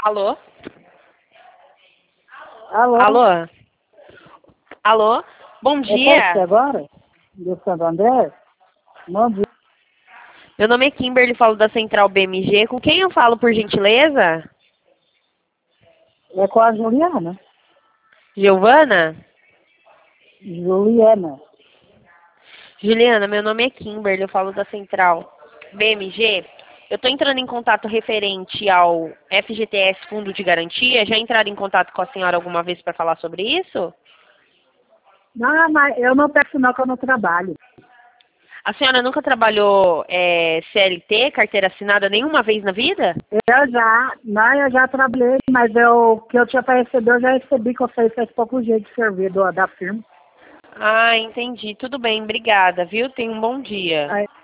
Alô? Alô? Alô? Alô? Bom É você dia. agora? Do Santo André? Bom dia. Meu nome é Kimberly, falo da Central BMG. Com quem eu falo, por gentileza? É com a Juliana. Giovana? Juliana. Juliana, meu nome é Kimberly, eu falo da Central BMG. Eu estou entrando em contato referente ao FGTS Fundo de Garantia. Já entraram em contato com a senhora alguma vez para falar sobre isso? Não, mas eu não peço não que eu não trabalho. A senhora nunca trabalhou CLT, carteira assinada, nenhuma vez na vida? Eu já trabalhei, mas o que eu tinha para receber, eu já recebi, que eu sei faz pouco jeito de servir da firma. Ah, entendi. Tudo bem, obrigada, viu? Tenha um bom dia. Aí,